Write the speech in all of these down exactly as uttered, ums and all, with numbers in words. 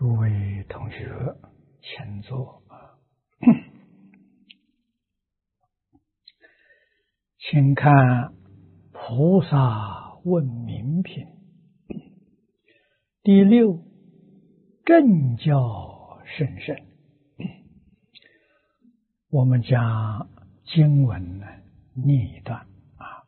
诸位同学，请坐。请看《菩萨问名品》第六，正教甚深。我们将经文呢念一段啊。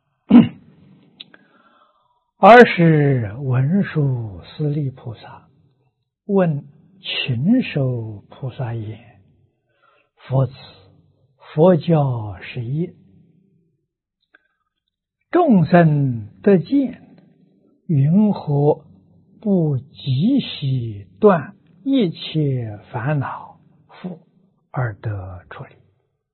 尔时文殊师利菩萨问群首菩萨言：佛子，佛教是业，众生得见，云何不即悉断一切烦恼缚而得出离？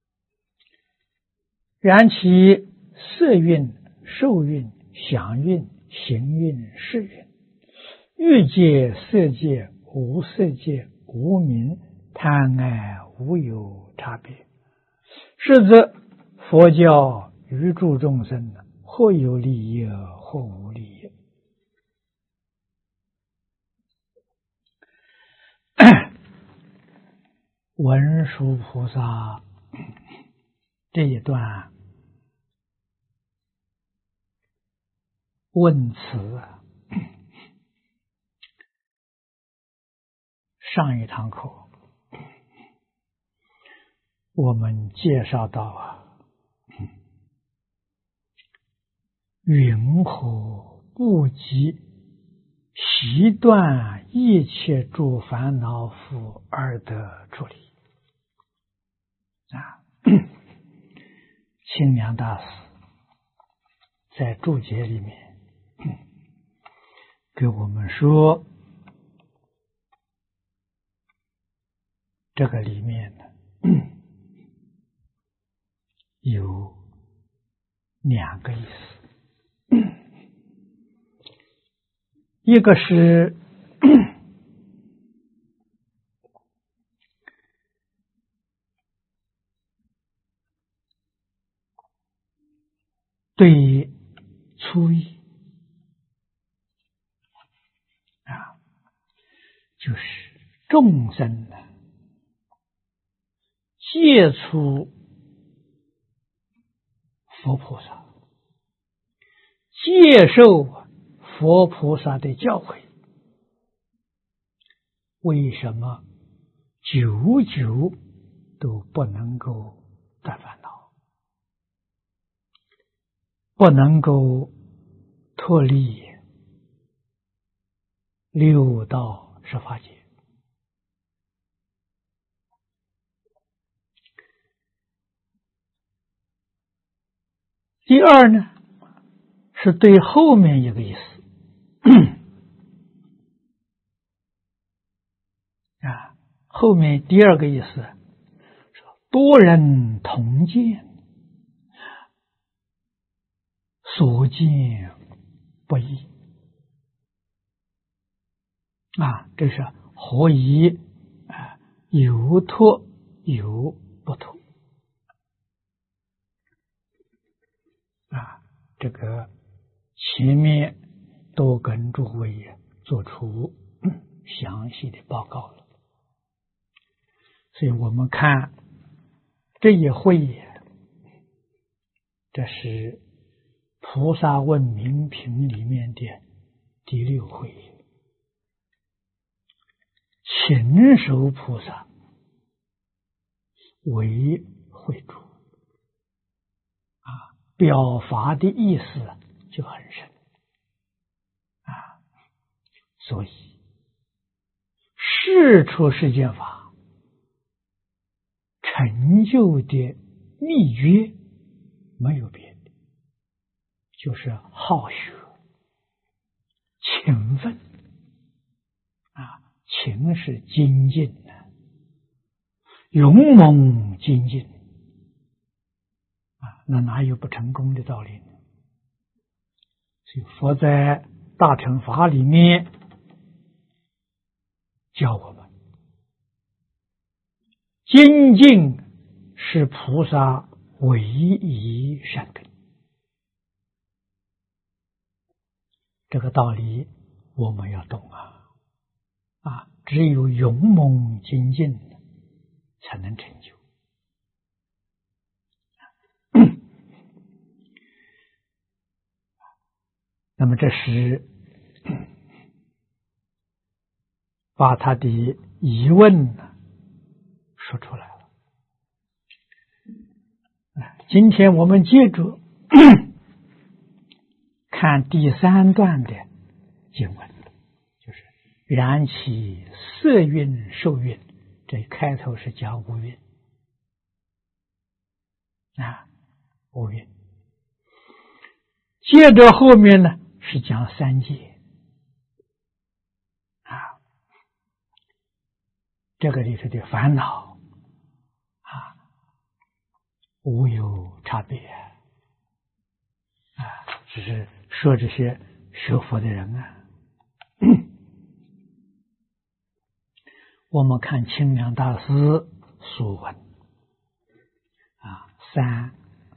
然其色蕴、受蕴、想蕴、行蕴、识蕴，欲界、色界、无色界、无明、贪爱无有差别，是则佛教于诸众生或有利益，或无利益。文殊菩萨这一段问辞，上一堂课我们介绍到啊，云何不即悉断一切诸烦恼缚而得出离啊？清凉大师在注解里面给我们说，这个里面呢有两个意思，一个是对初一啊，就是众生呢接触佛菩萨，接受佛菩萨的教诲，为什么久久都不能够断烦恼，不能够脱离六道十法界？第二呢，是对后面一个意思啊，后面第二个意思说多人同见，所见不异啊，这是何以啊有脱有不脱啊？这个前面都跟诸位做出详细的报告了，所以我们看这一会，这是菩萨问名品里面的第六会，勤首菩萨为会主啊，表法的意思就很深啊，所以世出世间法成就的秘诀没有别的，就是好学、勤奋啊，勤是精进的，勇猛精进啊，那哪有不成功的道理呢？所以佛在大乘法里面教我们，精进是菩萨唯一善根。这个道理我们要懂啊！啊， 只有勇猛精进才能成就。那么这是把他的疑问说出来了。今天我们接着看第三段的经文，就是燃起色蕴受蕴，这开头是讲五蕴啊，五蕴。接着后面呢是讲三界啊，这个里头的烦恼啊，无有差别啊，只是说这些学佛的人啊。我们看清凉大师所闻啊，三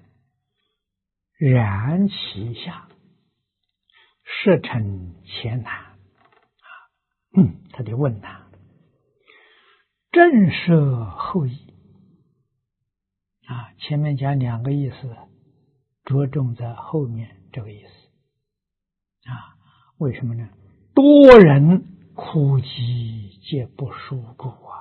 燃其下，摄成前难啊，嗯，他的问难，正摄后意啊，前面讲两个意思，着重在后面这个意思啊，为什么呢？多人苦集皆不殊故啊，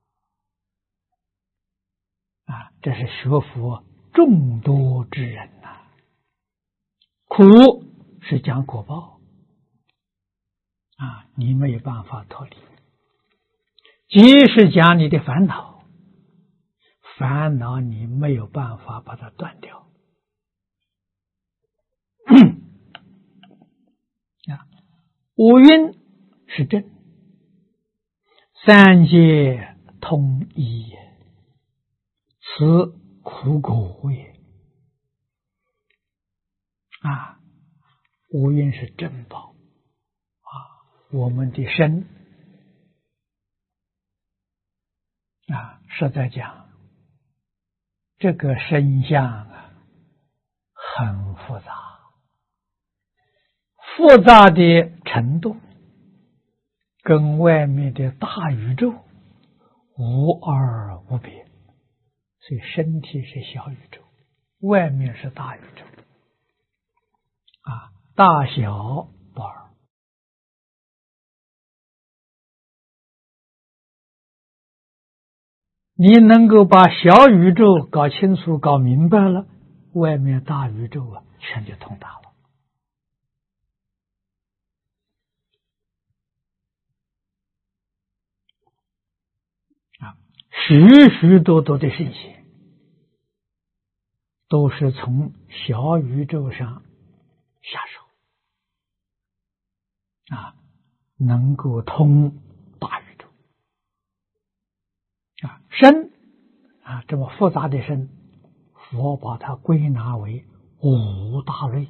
啊，这是学佛众多之人呐、啊。苦是讲果报啊，你没有办法脱离；即是讲你的烦恼，烦恼你没有办法把它断掉。啊，五蕴是真，三界通一，此苦果也。啊，五蕴是珍宝啊，我们的身啊，实在讲，这个身相啊，很复杂，复杂的程度跟外面的大宇宙无二无别，所以身体是小宇宙，外面是大宇宙。啊，大小不二。你能够把小宇宙搞清楚、搞明白了，外面大宇宙啊，全就通达了。啊，许许多多的圣贤都是从小宇宙上下手啊，能够通大宇宙啊，身啊这么复杂的身，佛把它归纳为五大类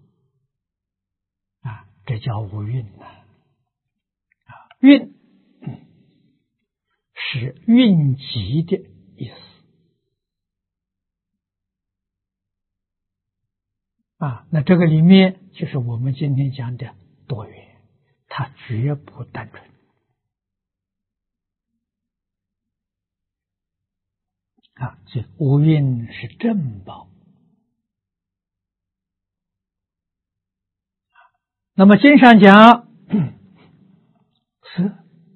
啊，这叫五蕴呐啊，蕴是蕴集的意思啊，那这个里面就是我们今天讲的多元，它绝不单纯啊，所以五蕴是珍宝。那么经上讲色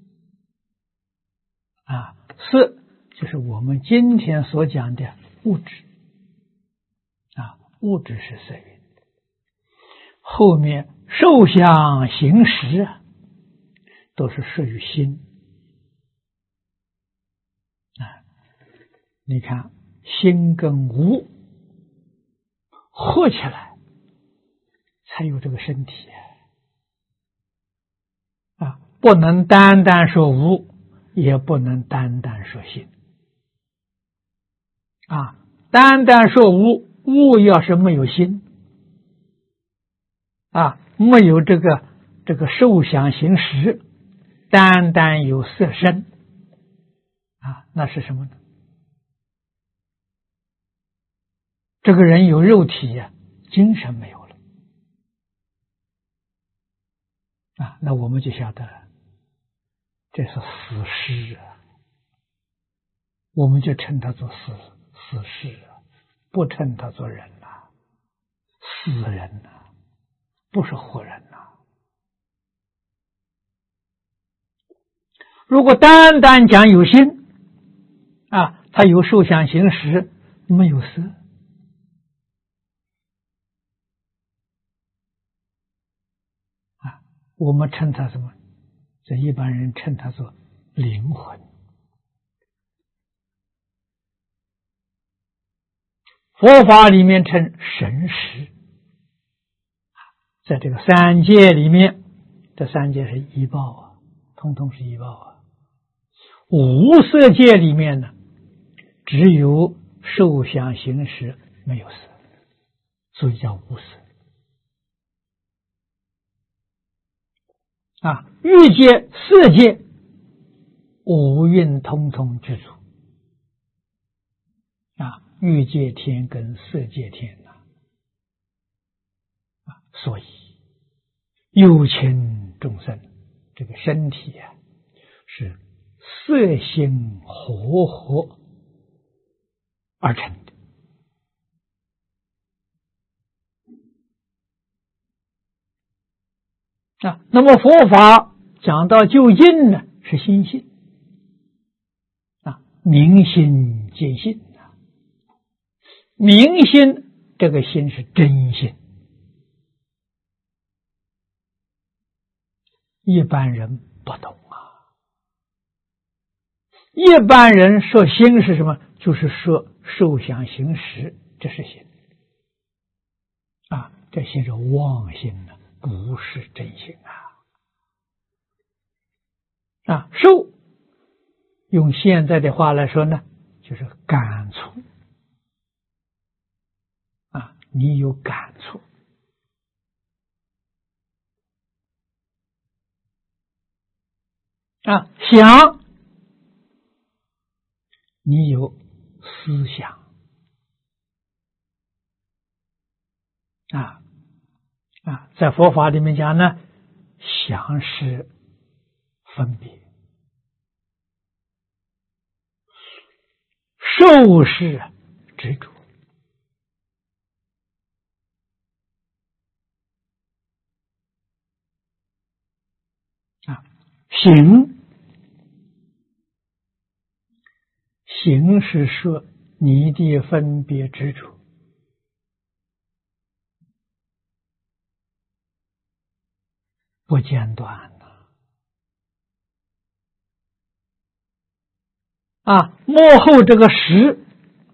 啊，色就是我们今天所讲的物质啊，物质是色蕴。后面受想行识啊，都是属于心啊。你看，心跟无合起来，才有这个身体啊。不能单单说无，也不能单单说心啊。单单说无，无要是没有心啊，没有这个这个受想行识，单单有色身啊，那是什么呢？这个人有肉体呀、啊，精神没有了啊，那我们就晓得了， 这是死尸啊，我们就称他做死死尸啊，不称他做人呐、啊，死人呐、啊，不是活人呐、啊。如果单单讲有心啊，他有受想行识，没有色啊，我们称他什么？这一般人称他做灵魂。佛法里面称神识，在这个三界里面，这三界是依报啊，通通是依报啊。无色界里面呢，只有受想行识，没有色，所以叫无色啊。欲界、色界、五蕴通通具足啊，欲界天跟色界天呐啊，所以有情众生这个身体啊，是色心和合而成的啊。那么佛法讲到究竟呢，是心性啊，明心见性啊。明心这个心是真心，一般人不懂啊。一般人说心是什么？就是说受想行识，这是心啊，这心是妄心呢，不是真心啊。啊，受用现在的话来说呢，就是感触啊，你有感触啊，想你有思想啊啊，在佛法里面讲呢，想是分别，受是执着啊，行行是说你的分别执着不间断了啊。幕后这个实，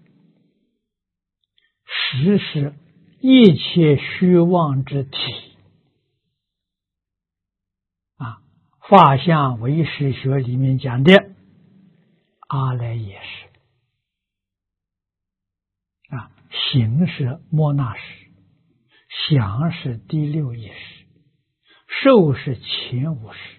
实是一切虚妄之体啊。法相唯识学里面讲的阿赖耶识啊，行是摩那识，想是第六意识，受是前五识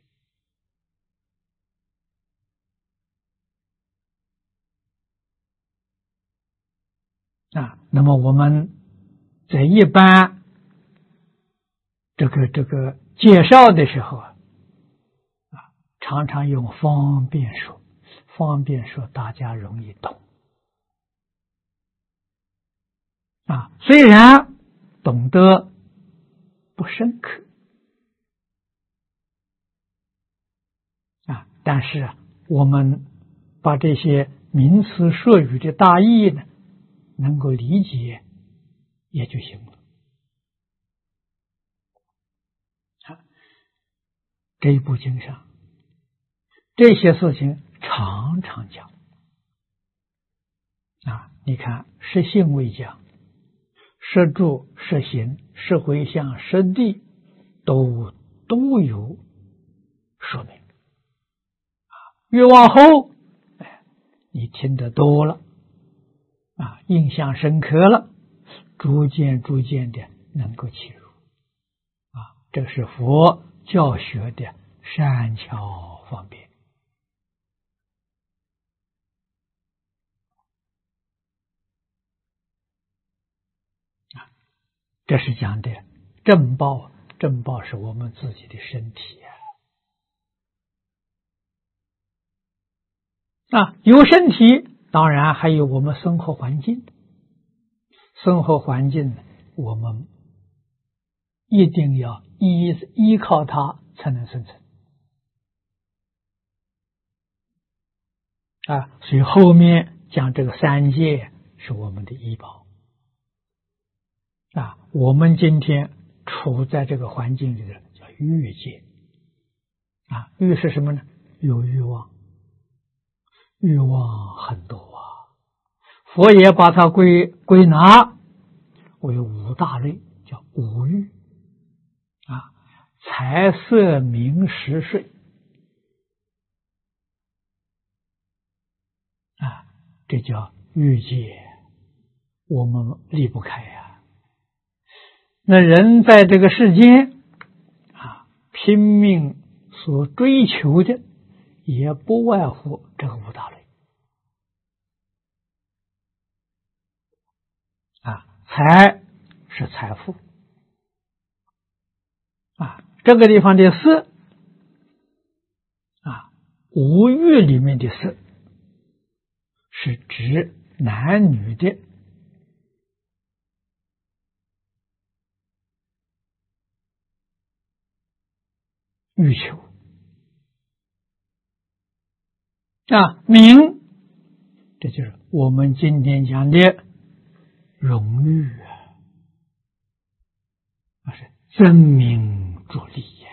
啊。那么我们在一般这个这个介绍的时候啊，常常用方便说，方便说大家容易懂啊。虽然懂得不深刻啊，但是啊，我们把这些名词术语的大意呢，能够理解也就行了啊。这一部经上这些事情常常讲啊，你看实性为讲，实住、实行、实回向、实地都都有说明啊。越往后，哎，你听得多了啊，印象深刻了，逐渐逐渐的能够切入啊，这是佛教学的善巧方便啊。这是讲的正报，正报是我们自己的身体啊。 啊，有身体，当然还有我们生活环境。生活环境，我们一定要依依靠它才能生存。啊，所以后面讲这个三界是我们的医保。啊，我们今天处在这个环境里的叫欲界。啊，欲是什么呢？有欲望，欲望很多啊。佛也把它归归纳为五大类，叫五欲。啊，财色名食睡。啊，这叫欲界，我们离不开呀、啊。那人在这个世间啊，拼命所追求的，也不外乎这个五大类。啊，财是财富。啊，这个地方的色，啊，五欲里面的色，是指男女的欲求。啊，名，这就是我们今天讲的荣誉啊，那是争名逐利呀。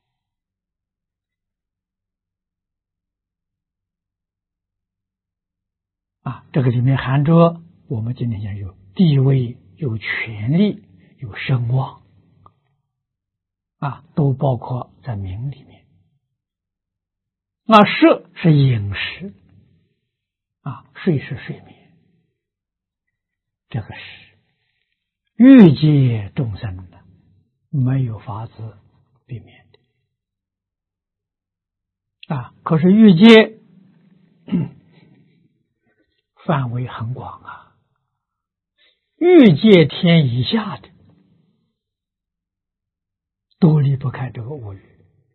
啊，这个里面含着我们今天讲有地位、有权力、有声望，啊，都包括在名里面。那食是饮食，啊，睡是睡眠，这个是欲界众生的，没有法子避免的。啊，可是欲界范围很广啊，欲界天以下的都离不开这个五欲。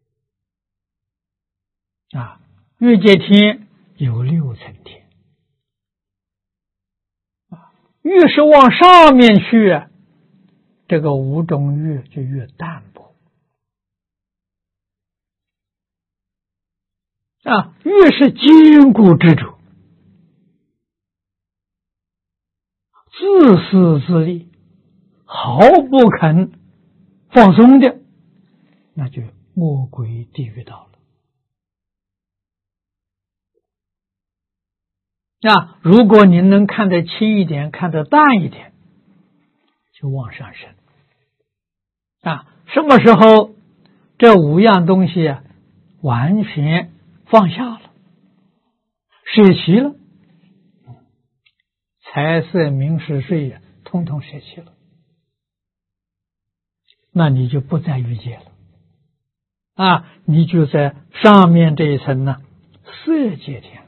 啊，欲界天有六层天。啊，越是往上面去啊，这个五种欲就越淡薄。啊，越是坚固执着，自私自利，毫不肯放松的，那就魔鬼地狱道了。啊，如果您能看得轻一点，看得淡一点，就往上升。啊，什么时候这五样东西啊完全放下了，舍弃了，财色名食睡呀，通通舍弃了，那你就不在欲界了。啊，你就在上面这一层呢，色界天。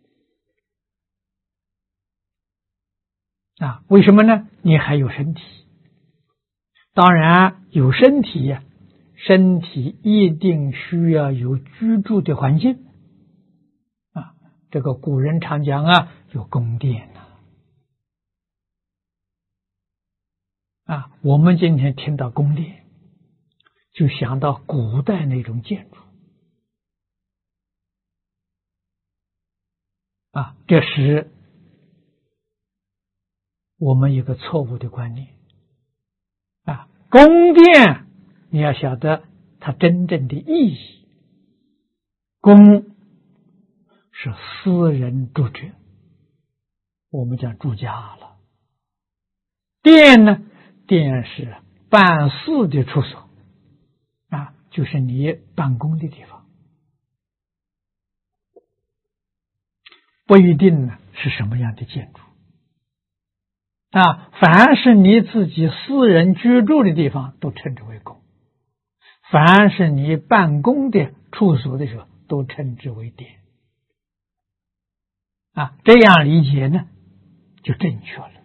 啊，为什么呢？你还有身体。当然有身体呀、啊，身体一定需要有居住的环境。啊，这个古人常讲啊，有宫殿呐。啊，我们今天听到宫殿，就想到古代那种建筑。啊，这是我们一个错误的观念。啊，宫殿你要晓得它真正的意义。宫是私人住宅，我们讲住家了。殿呢，殿是办事的处所，啊，就是你办公的地方。不一定呢是什么样的建筑。啊，凡是你自己私人居住的地方，都称之为宫；凡是你办公的处所的时候，都称之为殿。啊，这样理解呢，就正确了。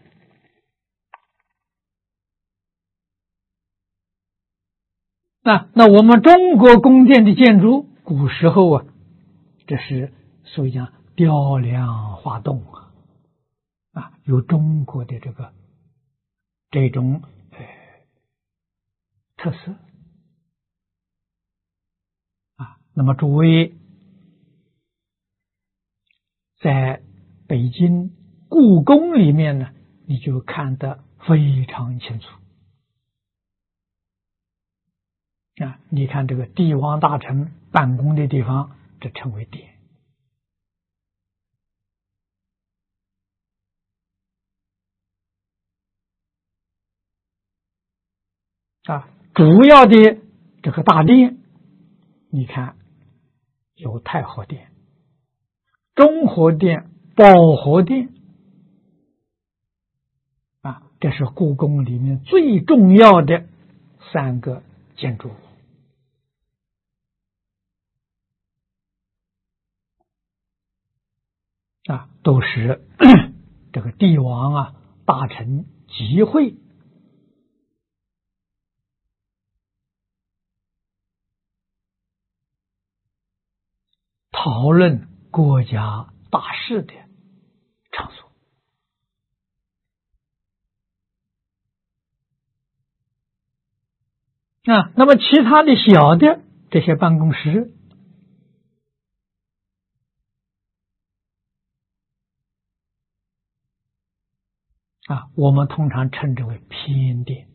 那那我们中国宫殿的建筑，古时候啊，这是所以讲雕梁画栋啊，啊，有中国的这个这种呃特色啊。那么诸位在北京故宫里面呢，你就看得非常清楚啊。你看这个帝王大臣办公的地方，这称为殿啊。主要的这个大殿，你看有太和殿、中和殿、保和殿啊，这是故宫里面最重要的三个建筑物啊，都是这个帝王啊、大臣集会讨论国家大事的场所啊。那么其他的小的这些办公室啊，我们通常称之为偏殿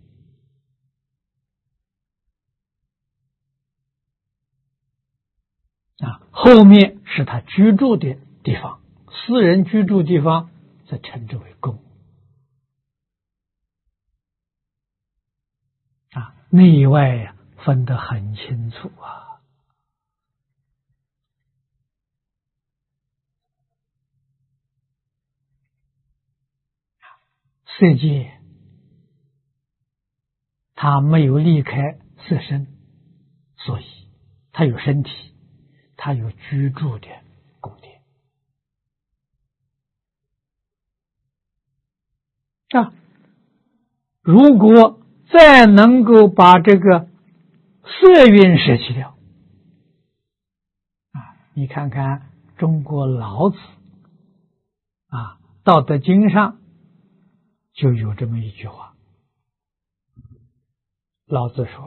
啊。后面是他居住的地方，私人居住地方则称之为宫啊。内外呀、啊、分得很清楚啊。色界他没有离开色身，所以他有身体，他有居住的宫殿啊。如果再能够把这个色蕴舍弃掉啊，你看看中国老子啊，《道德经》上就有这么一句话，老子说：“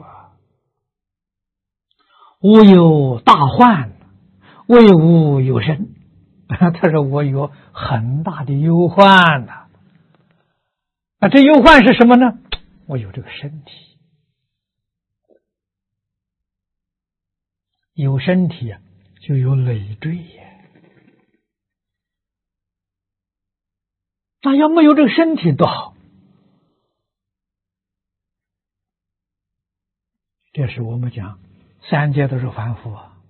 吾有大患，为吾有身。”他说我有很大的忧患呐、啊。那这忧患是什么呢？我有这个身体，有身体啊，就有累赘呀。那要没有这个身体多好。这是我们讲三界都是凡夫啊，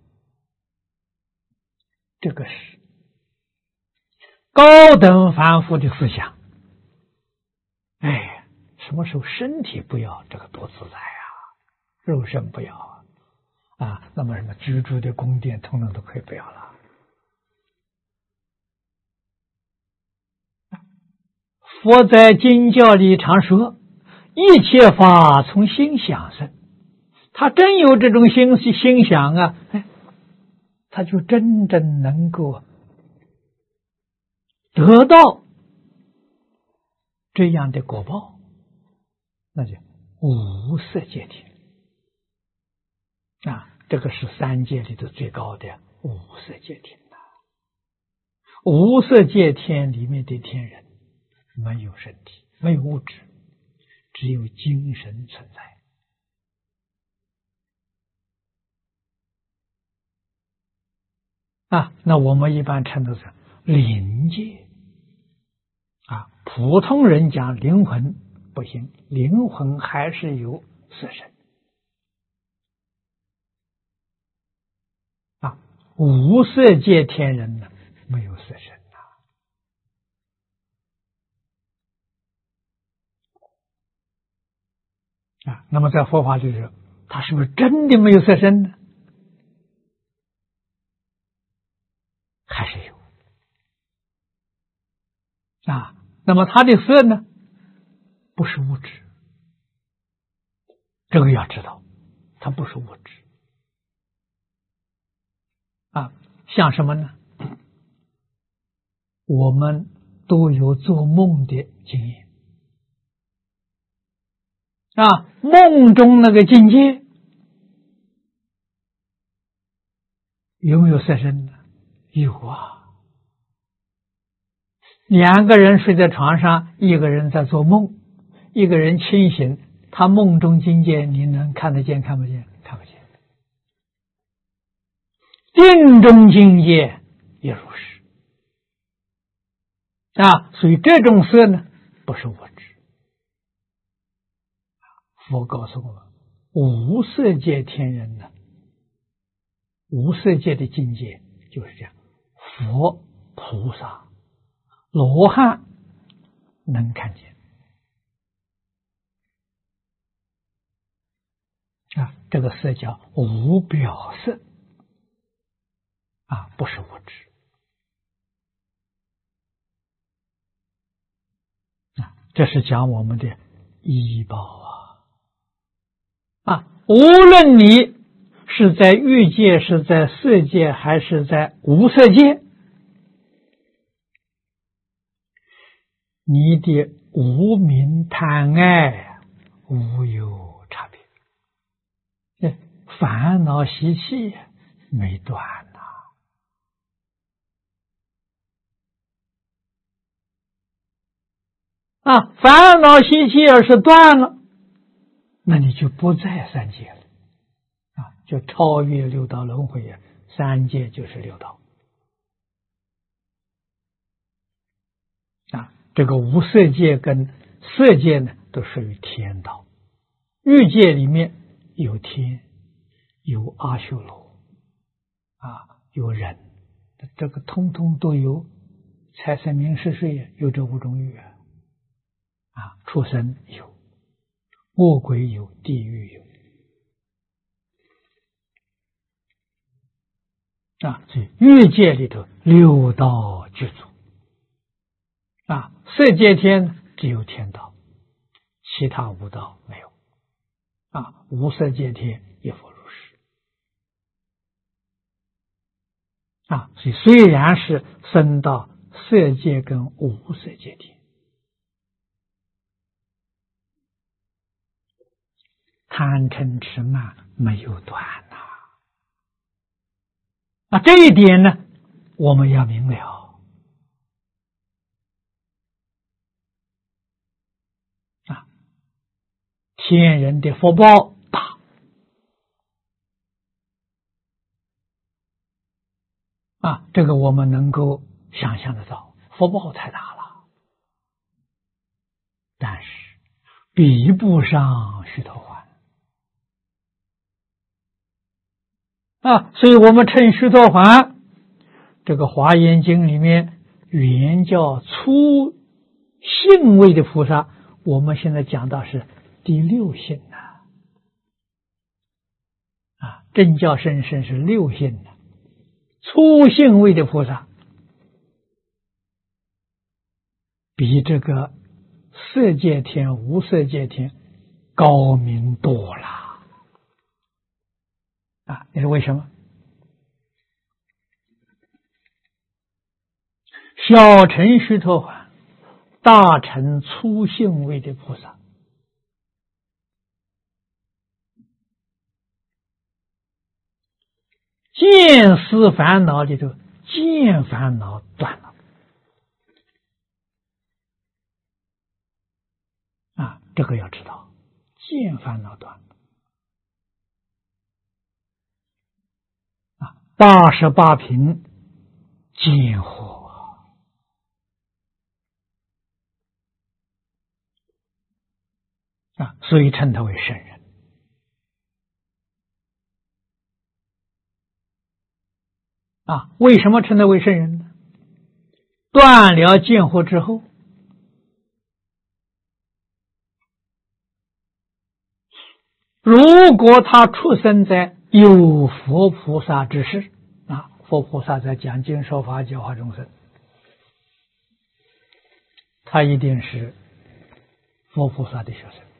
这个是高等凡夫的思想。哎，什么时候身体不要，这个多自在啊！肉身不要啊，啊，那么什么居住的宫殿，统统都可以不要了。佛在经教里常说，一切法从心想生。他真有这种心心想啊，哎，他就真正能够得到这样的果报，那就无色界天啊，这个是三界里头最高的无色界天呐、啊。无色界天里面的天人没有身体，没有物质，只有精神存在。啊，那我们一般称的是灵界啊，普通人讲灵魂不行，灵魂还是有色身啊。无色界天人呢，没有色身啊。啊，那么在佛法就是他是不是真的没有色身呢？还是有啊。那么它的色呢，不是物质，这个要知道，它不是物质啊。像什么呢？ 我们都有做梦的经验啊，梦中那个境界有没有色身呢？有啊。两个人睡在床上，一个人在做梦，一个人清醒，他梦中境界你能看得见看不见？看不见。定中境界也如是啊，所以这种色呢，不是我执。佛告诉我们，无色界天人呢，无色界的境界就是这样，佛、菩萨、罗汉能看见啊，这个色叫无表色啊，不是我执啊，这是讲我们的依报啊啊，无论你是在欲界，是在色界，还是在无色界，你的无明贪爱无有差别，烦恼习气没断呐。啊，烦恼习气要是断了，那你就不在三界了啊，就超越六道轮回啊，三界就是六道啊。这个无色界跟色界呢，都属于天道。欲界里面有天，有阿修罗啊，有人，这个通通都有财色名食睡，有这五种欲啊。啊，畜生有，恶鬼有，地狱有啊，所以欲界里头六道具足啊，色界天只有天道，其他五道没有啊，无色界天亦复如是啊，所以虽然是升到色界跟无色界天，贪嗔痴慢没有断呐啊，这一点呢，我们要明了啊。天人的福报大啊，这个我们能够想象得到，福报太大了，但是比不上须陀洹啊，所以我们称须陀洹这个华严经里面原叫初性位的菩萨，我们现在讲到是第六性啊，啊，真教甚深是六性的，初性位的菩萨比这个色界天、无色界天高明多了啊！你说为什么？小乘须陀洹，大乘初性位的菩萨，见思烦恼里头，见烦恼断了啊！这个要知道，见烦恼断了啊！八十八品见惑啊，所以称他为圣人啊。为什么称他为圣人呢？断了见惑之后，如果他出生在有佛菩萨之世啊，佛菩萨在讲经说法教化众生，他一定是佛菩萨的学生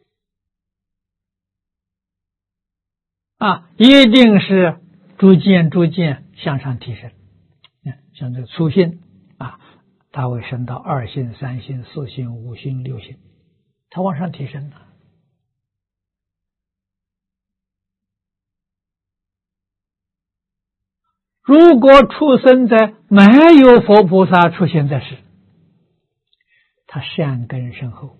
啊，一定是逐渐逐渐向上提升。像这个初信啊， 他会升到二性、三性、四性、五性、六性，他往上提升了。如果出生在没有佛菩萨出现在世，他善根深厚，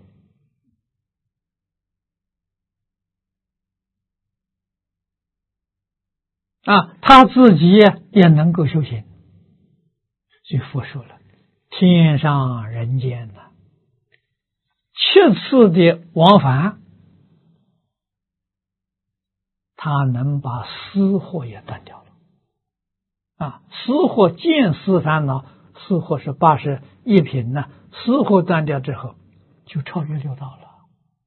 啊，他自己也能够修行，所以佛说了，天上人间呐，七次的往返，他能把私货也断掉了。啊，私货见思烦恼，私货是八十一品呢，私货断掉之后，就超越六道了。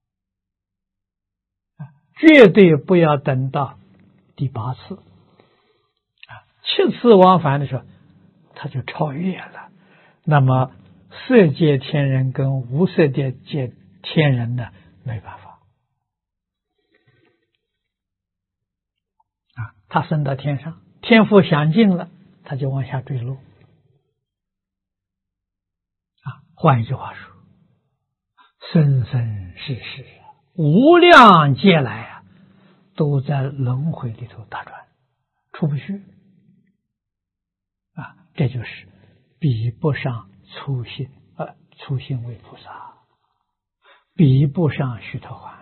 啊，绝对不要等到第八次，啊，七次往返的时候，他就超越了。那么色界天人跟无色界界天人呢，没办法。啊，他升到天上。天赋享尽了，他就往下坠落。啊，换一句话说，生生世世无量劫来啊，都在轮回里头打转，出不去。啊，这就是比不上初心，呃，初心为菩萨，比不上须陀洹。